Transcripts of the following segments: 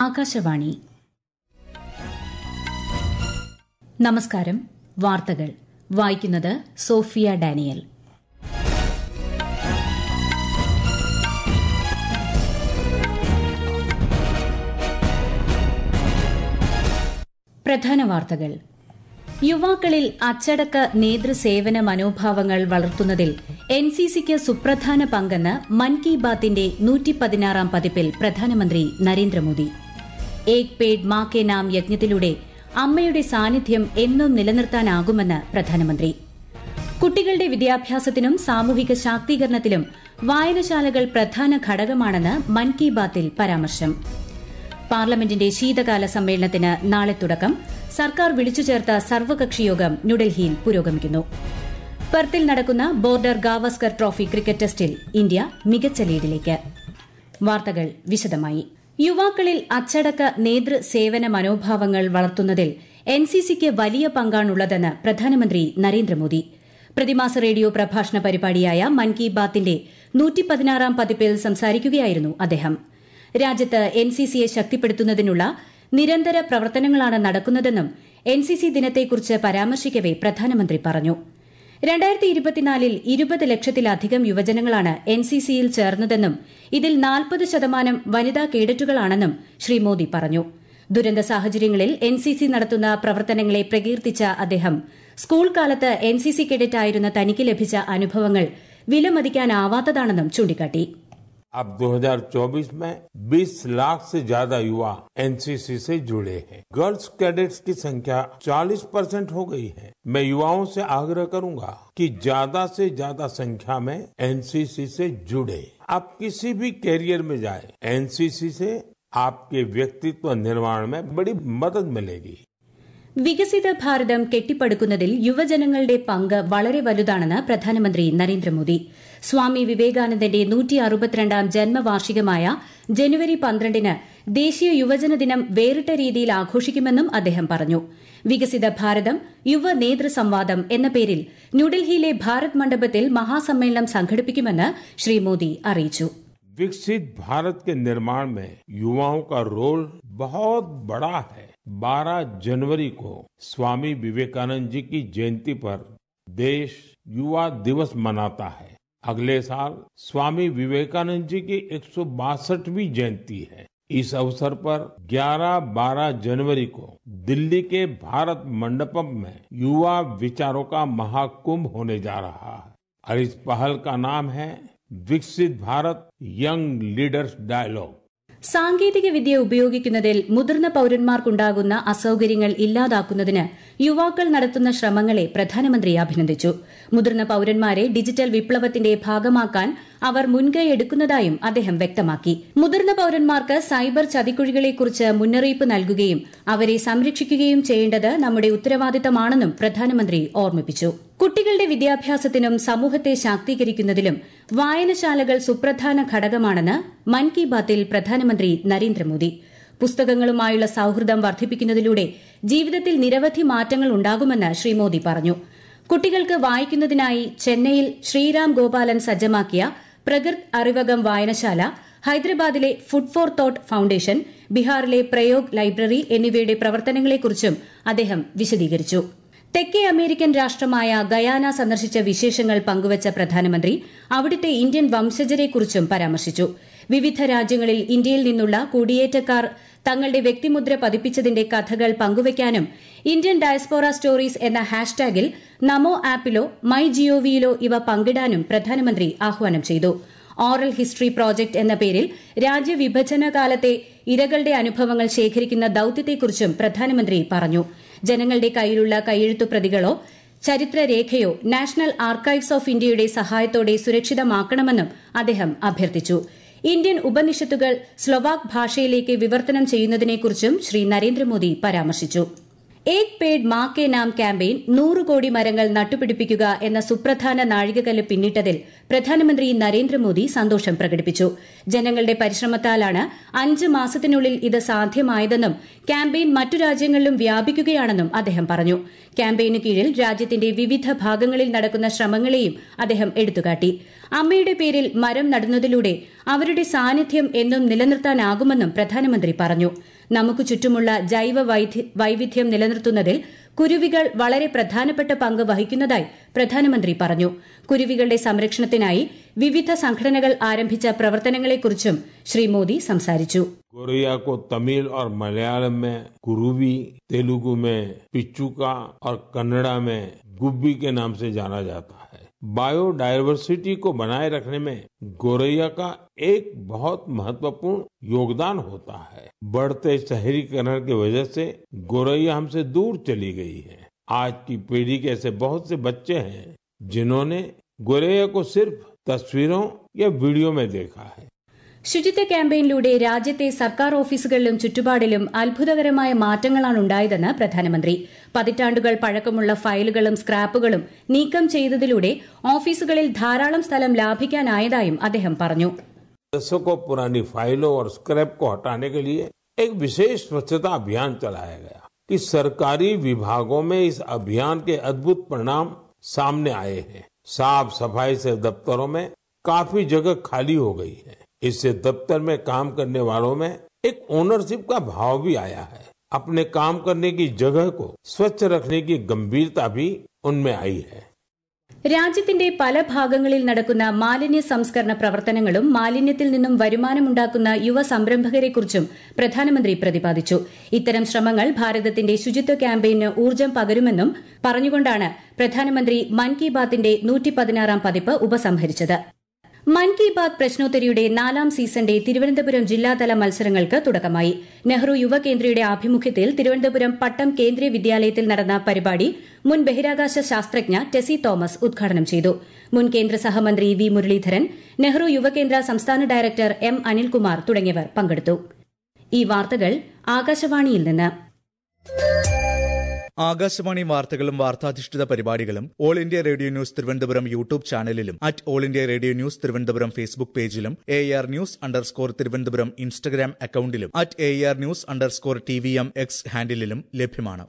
ആകാശവാണി. നമസ്കാരം. വാർത്തകൾ വായിക്കുന്നത് സോഫിയ ഡാനിയൽ. പ്രധാന വാർത്തകൾ. യുവാക്കളിൽ അച്ചടക്ക നേതൃസേവന മനോഭാവങ്ങൾ വളർത്തുന്നതിൽ എൻസിസിക്ക് സുപ്രധാന പങ്കെന്ന് മൻ കി ബാത്തിന്റെ 116 പതിപ്പിൽ പ്രധാനമന്ത്രി നരേന്ദ്രമോദി. ഏക് പേഡ് മാ കെ നാം യജ്ഞത്തിലൂടെ അമ്മയുടെ സാന്നിധ്യം എന്നും നിലനിർത്താനാകുമെന്ന് പ്രധാനമന്ത്രി. കുട്ടികളുടെ വിദ്യാഭ്യാസത്തിനും സാമൂഹിക ശാക്തീകരണത്തിലും വായനശാലകൾ പ്രധാന ഘടകമാണെന്ന് മൻ കി ബാത്തിൽ പരാമർശം. പാർലമെന്റിന്റെ ശീതകാല സമ്മേളനത്തിന് നാളെ തുടക്കം. സർക്കാർ വിളിച്ചുചേർത്ത സർവകക്ഷിയോഗം ന്യൂഡൽഹിയിൽ പുരോഗമിക്കുന്നു. പെർത്തിൽ നടക്കുന്ന ബോർഡർ ഗാവസ്കർ ട്രോഫി ക്രിക്കറ്റ് ടെസ്റ്റിൽ ഇന്ത്യ മികച്ച ലീഡിലേക്ക്. വാർത്തകൾ വിശദമായി. യുവാക്കളിൽ അച്ചടക്ക നേതൃസേവന മനോഭാവങ്ങൾ വളർത്തുന്നതിൽ എൻസിസിക്ക് വലിയ പങ്കാണുള്ളതെന്ന് പ്രധാനമന്ത്രി നരേന്ദ്രമോദി. പ്രതിമാസ റേഡിയോ പ്രഭാഷണ പരിപാടിയായ മൻ കി ബാത്തിന്റെ 116 പതിപ്പിൽ സംസാരിക്കുകയായിരുന്നു അദ്ദേഹം. രാജ്യത്ത് എൻസിസിയെ ശക്തിപ്പെടുത്തുന്നതിനുള്ള നിരന്തര പ്രവർത്തനങ്ങളാണ് നടക്കുന്നതെന്നും എൻസിസി ദിനത്തെക്കുറിച്ച് പരാമർശിക്കവെ പ്രധാനമന്ത്രി പറഞ്ഞു. 2024 20 ലക്ഷത്തിലധികം യുവജനങ്ങളാണ് എൻസിസിയിൽ ചേർന്നതെന്നും ഇതിൽ 40% വനിതാ കേഡറ്റുകളാണെന്നും ശ്രീ മോദി പറഞ്ഞു. ദുരന്ത സാഹചര്യങ്ങളിൽ എൻസിസി നടത്തുന്ന പ്രവർത്തനങ്ങളെ പ്രകീർത്തിച്ച അദ്ദേഹം സ്കൂൾ കാലത്ത് എൻസിസി കേഡറ്റായിരുന്ന തനിക്ക് ലഭിച്ച അനുഭവങ്ങൾ വിലമതിക്കാനാവാത്തതാണെന്നും ചൂണ്ടിക്കാട്ടി. अब 2024 में 20 लाख से ज्यादा युवा एनसीसी से जुड़े हैं. गर्ल्स कैडेट्स की संख्या 40% हो गई है. मैं युवाओं से आग्रह करूंगा कि ज्यादा से ज्यादा संख्या में एनसीसी से जुड़े. आप किसी भी कैरियर में जाए, एनसीसी से आपके व्यक्तित्व निर्माण में बड़ी मदद मिलेगी. വികസിത ഭാരതം കെട്ടിപ്പടുക്കുന്നതിൽ യുവജനങ്ങളുടെ പങ്ക് വളരെ വലുതാണെന്ന് പ്രധാനമന്ത്രി നരേന്ദ്രമോദി. സ്വാമി വിവേകാനന്ദന്റെ 162ാം ജന്മവാർഷികമായ ജനുവരി 12-ന് ദേശീയ യുവജന ദിനം വേറിട്ട രീതിയിൽ ആഘോഷിക്കുമെന്നും അദ്ദേഹം പറഞ്ഞു. വികസിത ഭാരതം യുവ നേതൃസംവാദം എന്ന പേരിൽ ന്യൂഡൽഹിയിലെ ഭാരത് മണ്ഡപത്തിൽ മഹാസമ്മേളനം സംഘടിപ്പിക്കുമെന്ന് ശ്രീ മോദി അറിയിച്ചു. विकसित भारत के निर्माण में युवाओं का रोल बहुत बड़ा है. 12 जनवरी को स्वामी विवेकानंद जी की जयंती पर देश युवा दिवस मनाता है. अगले साल स्वामी विवेकानंद जी की 162वीं जयंती है. इस अवसर पर 11-12 जनवरी को दिल्ली के भारत मंडपम में युवा विचारों का महाकुंभ होने जा रहा है और इस पहल का नाम है Viksit Bharat young leaders dialogue. സാങ്കേതിക വിദ്യ ഉപയോഗിക്കുന്നതിൽ മുതിർന്ന പൌരന്മാർക്കുണ്ടാകുന്ന അസൌകര്യങ്ങൾ ഇല്ലാതാക്കുന്നതിന് യുവാക്കൾ നടത്തുന്ന ശ്രമങ്ങളെ പ്രധാനമന്ത്രി അഭിനന്ദിച്ചു. മുതിർന്ന പൌരന്മാരെ ഡിജിറ്റൽ വിപ്ലവത്തിന്റെ ഭാഗമാക്കാൻ അവർ മുൻകൈയെടുക്കുന്നതായും അദ്ദേഹം വ്യക്തമാക്കി. മുതിർന്ന പൌരന്മാർക്ക് സൈബർ ചതിക്കുഴികളെക്കുറിച്ച് മുന്നറിയിപ്പ് നൽകുകയും അവരെ സംരക്ഷിക്കുകയും ചെയ്യേണ്ടത് നമ്മുടെ ഉത്തരവാദിത്തമാണെന്നും പ്രധാനമന്ത്രി ഓർമ്മിപ്പിച്ചു. കുട്ടികളുടെ വിദ്യാഭ്യാസത്തിനും സമൂഹത്തെ ശാക്തീകരിക്കുന്നതിലും വായനശാലകൾ സുപ്രധാന ഘടകമാണെന്ന് മൻ കി ബാത്തിൽ പ്രധാനമന്ത്രി നരേന്ദ്രമോദി. പുസ്തകങ്ങളുമായുള്ള സൌഹൃദം വർദ്ധിപ്പിക്കുന്നതിലൂടെ ജീവിതത്തിൽ നിരവധി മാറ്റങ്ങൾ ഉണ്ടാകുമെന്ന് ശ്രീ മോദി പറഞ്ഞു. കുട്ടികൾക്ക് വായിക്കുന്നതിനായി ചെന്നൈയിൽ ശ്രീരാം ഗോപാലൻ സജ്ജമാക്കിയ പ്രകൃത് അറിവകം വായനശാല, ഹൈദരാബാദിലെ ഫുഡ് ഫോർ തോട്ട് ഫൌണ്ടേഷൻ, ബീഹാറിലെ പ്രയോഗ് ലൈബ്രറി എന്നിവയുടെ പ്രവർത്തനങ്ങളെക്കുറിച്ചും അദ്ദേഹം വിശദീകരിച്ചു. തെക്കേ അമേരിക്കൻ രാഷ്ട്രമായ ഗയാന സന്ദർശിച്ച വിശേഷങ്ങൾ പങ്കുവച്ച പ്രധാനമന്ത്രി അവിടുത്തെ ഇന്ത്യൻ വംശജരെക്കുറിച്ചും പരാമർശിച്ചു. വിവിധ രാജ്യങ്ങളിൽ ഇന്ത്യയിൽ നിന്നുള്ള കുടിയേറ്റക്കാർ തങ്ങളുടെ വ്യക്തിമുദ്ര പതിപ്പിച്ചതിന്റെ കഥകൾ പങ്കുവയ്ക്കാനും ഇന്ത്യൻ ഡയസ്പോറ സ്റ്റോറീസ് എന്ന ഹാഷ്ടാഗിൽ നമോ ആപ്പിലോ മൈ ജിഒവിയിലോ ഇവ പങ്കിടാനും പ്രധാനമന്ത്രി ആഹ്വാനം ചെയ്തു. ഓറൽ ഹിസ്റ്ററി പ്രോജക്ട് എന്ന പേരിൽ രാജ്യവിഭജന കാലത്തെ ഇരകളുടെ അനുഭവങ്ങൾ ശേഖരിക്കുന്ന ദൌത്യത്തെക്കുറിച്ചും പ്രധാനമന്ത്രി പറഞ്ഞു. ജനങ്ങളുടെ കയ്യിലുള്ള കൈയെഴുത്തു പ്രതികളോ ചരിത്രരേഖയോ നാഷണൽ ആർക്കൈവ്സ് ഓഫ് ഇന്ത്യയുടെ സഹായത്തോടെ സുരക്ഷിതമാക്കണമെന്നും അദ്ദേഹം അഭ്യർത്ഥിച്ചു. ഇന്ത്യൻ ഉപനിഷത്തുകൾ സ്ലൊവാക് ഭാഷയിലേക്ക് വിവർത്തനം ചെയ്യുന്നതിനെക്കുറിച്ചും ശ്രീ നരേന്ദ്രമോദി പരാമർശിച്ചു. ഏക് പേഡ് മാ കെ നാം ക്യാമ്പയിൻ 100 കോടി മരങ്ങൾ നട്ടുപിടിപ്പിക്കുക എന്ന സുപ്രധാന നാഴികക്കല്ല് പിന്നിട്ടതിൽ പ്രധാനമന്ത്രി നരേന്ദ്രമോദി സന്തോഷം പ്രകടിപ്പിച്ചു. ജനങ്ങളുടെ പരിശ്രമത്താലാണ് 5 മാസത്തിനുള്ളിൽ ഇത് സാധ്യമായതെന്നും ക്യാമ്പയിൻ മറ്റു രാജ്യങ്ങളിലും വ്യാപിക്കുകയാണെന്നും അദ്ദേഹം പറഞ്ഞു. ക്യാമ്പയിനു കീഴിൽ രാജ്യത്തിന്റെ വിവിധ ഭാഗങ്ങളിൽ നടക്കുന്ന ശ്രമങ്ങളെയും അദ്ദേഹം എടുത്തുകാട്ടി. അമ്മയുടെ പേരിൽ മരം നടുന്നതിലൂടെ അവരുടെ സാന്നിധ്യം എന്നും നിലനിർത്താനാകുമെന്നും പ്രധാനമന്ത്രി പറഞ്ഞു. നമുക്ക് ചുറ്റുമുള്ള ജൈവ വൈവിധ്യം നിലനിർത്തുന്നതിൽ കുരുവികൾ വളരെ പ്രധാനപ്പെട്ട പങ്ക് വഹിക്കുന്നതായി പ്രധാനമന്ത്രി പറഞ്ഞു. കുരുവികളുടെ സംരക്ഷണത്തിനായി വിവിധ സംഘടനകൾ ആരംഭിച്ച പ്രവർത്തനങ്ങളെക്കുറിച്ചും ശ്രീ മോദി സംസാരിച്ചു. गोरैया को तमिल और मलयालम में कुरुवी, तेलुगु में पिचुका और कन्नड़ा में गुब्बी के नाम से जाना जाता है. बायोडायवर्सिटी को बनाए रखने में गोरैया का एक बहुत महत्वपूर्ण योगदान होता है. बढ़ते शहरीकरण की वजह से गोरैया हमसे दूर चली गई है. आज की पीढ़ी के ऐसे बहुत से बच्चे हैं जिन्होंने गोरैया को सिर्फ तस्वीरों या वीडियो में देखा है. ശുചിത്വ ക്യാമ്പയിനിലൂടെ രാജ്യത്തെ സർക്കാർ ഓഫീസുകളിലും ചുറ്റുപാടിലും അത്ഭുതകരമായ മാറ്റങ്ങളാണ് ഉണ്ടായതെന്ന് പ്രധാനമന്ത്രി. പതിറ്റാണ്ടുകൾ പഴക്കമുള്ള ഫയലുകളും സ്ക്രാപ്പുകളും നീക്കം ചെയ്തതിലൂടെ ഓഫീസുകളിൽ ധാരാളം സ്ഥലം ലാഭിക്കാനായതായും അദ്ദേഹം പറഞ്ഞു. दशकों पुरानी फाइलों और स्क्रैप को हटाने के लिए एक विशेष स्वच्छता अभियान चलाया गया कि सरकारी विभागों में इस अभियान के अद्भुत परिणाम सामने आए हैं. साफ सफाई से दफ्तरों में काफी जगह खाली हो गई है. इससे दफ्तर में काम करने वालों में एक ओनरशिप का भाव भी आया है. अपने काम करने की जगह को स्वच्छ रखने की गंभीरता भी उनमें आई है. രാജ്യത്തിന്റെ പല ഭാഗങ്ങളിൽ നടക്കുന്ന മാലിന്യ സംസ്കരണ പ്രവർത്തനങ്ങളും മാലിന്യത്തിൽ നിന്നും വരുമാനമുണ്ടാക്കുന്ന യുവ സംരംഭകരെക്കുറിച്ചും പ്രധാനമന്ത്രി പ്രതിപാദിച്ചു. ഇത്തരം ശ്രമങ്ങൾ ഭാരതത്തിന്റെ ശുചിത്വ ക്യാമ്പയിന് ഊർജ്ജം പകരുമെന്നും പറഞ്ഞുകൊണ്ടാണ് പ്രധാനമന്ത്രി മൻ കി ബാത്തിന്റെ 116ാം പതിപ്പ് ഉപസംഹരിച്ചത്. മൻ കി ബാത് പ്രശ്നോത്തരിയുടെ 4ാം സീസന്റെ തിരുവനന്തപുരം ജില്ലാതല മത്സരങ്ങൾക്ക് തുടക്കമായി. നെഹ്റു യുവകേന്ദ്രയുടെ ആഭിമുഖ്യത്തിൽ തിരുവനന്തപുരം പട്ടം കേന്ദ്രീയ വിദ്യാലയത്തിൽ നടന്ന പരിപാടി മുൻ ബഹിരാകാശ ശാസ്ത്രജ്ഞ ടെസി തോമസ് ഉദ്ഘാടനം ചെയ്തു. മുൻ കേന്ദ്ര സഹമന്ത്രി വി മുരളീധരൻ, നെഹ്റു യുവകേന്ദ്ര സംസ്ഥാന ഡയറക്ടർ എം അനിൽകുമാർ തുടങ്ങിയവർ പങ്കെടുത്തു. ഈ വാർത്തകൾ ആകാശവാണിയിൽ നിന്ന്. ആകാശവാണി വാർത്തകളും വാർത്താധിഷ്ഠിത പരിപാടികളും All India Radio News Thiruvananthapuram YouTube ചാനലിലും All India Radio News Thiruvananthapuram Facebook പേജിലും AR News_ തിരുവനന്തപുരം ഇൻസ്റ്റഗ്രാം അക്കൌണ്ടിലും AR News_TVM X ഹാൻഡിലും ലഭ്യമാണ്.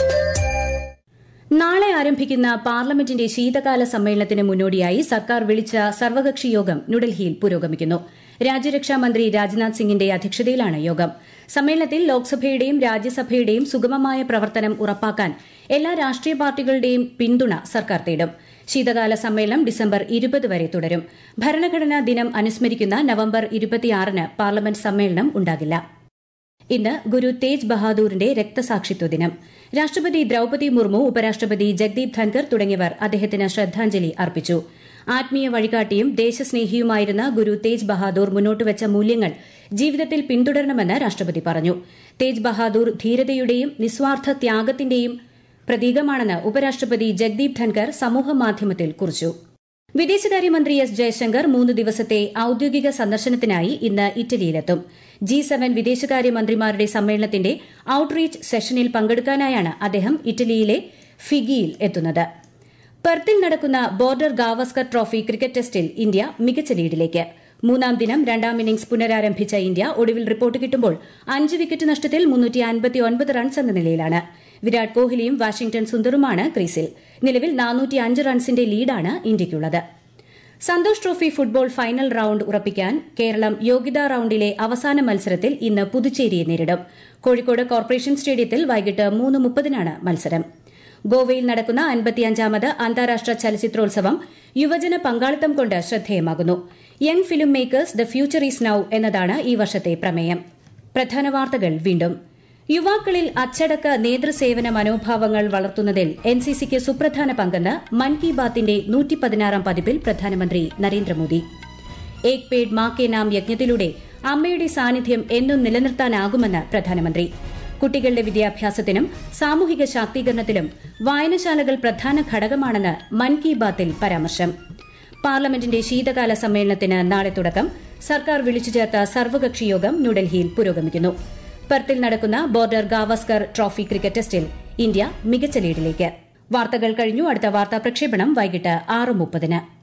നാളെ ആരംഭിക്കുന്ന പാർലമെന്റിന്റെ ശീതകാല സമ്മേളനത്തിന് മുന്നോടിയായി സർക്കാർ വിളിച്ച സർവകക്ഷി യോഗം ന്യൂഡൽഹിയിൽ പുരോഗമിക്കുന്നു. രാജ്യരക്ഷാ മന്ത്രി രാജ്നാഥ് സിംഗിന്റെ അധ്യക്ഷതയിലാണ് യോഗം. സമ്മേളനത്തിൽ ലോക്സഭയുടെയും രാജ്യസഭയുടെയും സുഗമമായ പ്രവർത്തനം ഉറപ്പാക്കാൻ എല്ലാ രാഷ്ട്രീയ പാർട്ടികളുടെയും പിന്തുണ സർക്കാർ തേടും. ശീതകാല സമ്മേളനം ഡിസംബർ 20 വരെ തുടരും. ഭരണഘടനാ ദിനം അനുസ്മരിക്കുന്ന നവംബർ 26-ന് പാർലമെന്റ് സമ്മേളനം ഉണ്ടാകില്ല. ഇന്ന് ഗുരു തേജ് ബഹാദൂറിന്റെ രക്തസാക്ഷിത്വ ദിനം. രാഷ്ട്രപതി ദ്രൌപദി മുർമു, ഉപരാഷ്ട്രപതി ജഗ്ദീപ് ധൻകർ തുടങ്ങിയവർ അദ്ദേഹത്തിന് ശ്രദ്ധാഞ്ജലി അർപ്പിച്ചു. ആത്മീയ വഴികാട്ടിയും ദേശസ്നേഹിയുമായിരുന്ന ഗുരു തേജ് ബഹാദൂർ മുന്നോട്ടുവച്ച മൂല്യങ്ങൾ ജീവിതത്തിൽ പിന്തുടരണമെന്ന് രാഷ്ട്രപതി പറഞ്ഞു. തേജ് ബഹാദൂർ ധീരതയുടെയും നിസ്വാർത്ഥ ത്യാഗത്തിന്റെയും പ്രതീകമാണെന്ന് ഉപരാഷ്ട്രപതി ജഗ്ദീപ് ധൻകർ സമൂഹമാധ്യമത്തിൽ കുറിച്ചു. വിദേശകാര്യമന്ത്രി എസ് ജയശങ്കർ 3 ദിവസത്തെ ഔദ്യോഗിക സന്ദർശനത്തിനായി ഇന്ന് ഇറ്റലിയിലെത്തും. G7 വിദേശകാര്യമന്ത്രിമാരുടെ സമ്മേളനത്തിന്റെ ഔട്ട്റീച്ച് സെഷനിൽ പങ്കെടുക്കാനായാണ് അദ്ദേഹം ഇറ്റലിയിലെ ഫിഗിയിൽ എത്തുന്നത്. പെർത്തിൽ നടക്കുന്ന ബോർഡർ ഗാവസ്കർ ട്രോഫി ക്രിക്കറ്റ് ടെസ്റ്റിൽ ഇന്ത്യ മികച്ച ലീഡിലേക്ക്. 3ാം ദിനം 2ാം ഇന്നിംഗ്സ് പുനരാരംഭിച്ച ഇന്ത്യ ഒടുവിൽ റിപ്പോർട്ട് കിട്ടുമ്പോൾ 5 വിക്കറ്റ് നഷ്ടത്തിൽ 359 റൺസ് എന്ന നിലയിലാണ്. വിരാട് കോഹ്ലിയും വാഷിംഗ്ടൺ സുന്ദറുമാണ് ക്രീസിൽ. നിലവിൽ 405 റൺസിന്റെ ലീഡാണ് ഇന്ത്യയ്ക്കുള്ളത്. Santosh trophy football final round ഉറപ്പിക്കാൻ കേരളം യോഗ്യതാ റൌണ്ടിലെ അവസാന മത്സരത്തിൽ ഇന്ന് പുതുച്ചേരിയെ നേരിടും. കോഴിക്കോട് കോർപ്പറേഷൻ സ്റ്റേഡിയത്തിൽ വൈകിട്ട് 3:30-നാണ് മത്സരം. ഗോവയിൽ നടക്കുന്ന 55ാമത് അന്താരാഷ്ട്ര ചലച്ചിത്രോത്സവം യുവജന പങ്കാളിത്തം കൊണ്ട് ശ്രദ്ധേയമാകുന്നു. Young filmmakers the future is now എന്നതാണ് ഈ വർഷത്തെ പ്രമേയം. പ്രധാന വാർത്തകൾ വീണ്ടും. യുവാക്കളിൽ അച്ചടക്ക നേതൃസേവന മനോഭാവങ്ങൾ വളർത്തുന്നതിൽ NCCക്ക് സുപ്രധാന പങ്കെന്ന് മൻ കി ബാത്തിന്റെ 116ാം പതിപ്പിൽ പ്രധാനമന്ത്രി നരേന്ദ്രമോദി. ഏക് പേഡ് മാ കെ നാം യജ്ഞത്തിലൂടെ അമ്മയുടെ സാന്നിധ്യം എന്നും നിലനിർത്താനാകുമെന്ന് പ്രധാനമന്ത്രി. കുട്ടികളുടെ വിദ്യാഭ്യാസത്തിനും സാമൂഹിക ശാക്തീകരണത്തിലും വായനശാലകൾ പ്രധാന ഘടകമാണെന്ന് മൻ കി ബാത്തിൽ പരാമർശം. പാർലമെന്റിന്റെ ശീതകാല സമ്മേളനത്തിന് നാളെ തുടക്കം. സർക്കാർ വിളിച്ചു ചേർത്ത സർവകക്ഷി യോഗം ന്യൂഡൽഹിയിൽ പുരോഗമിക്കുന്നു. പെർത്തിൽ നടക്കുന്ന ബോർഡർ ഗാവസ്കർ ട്രോഫി ക്രിക്കറ്റ് ടെസ്റ്റിൽ ഇന്ത്യ മികച്ച ലീഡിലേക്ക്. വാർത്തകൾ കഴിഞ്ഞു. അടുത്ത വാർത്താ പ്രക്ഷേപണം വൈകിട്ട് 6:30-ന്.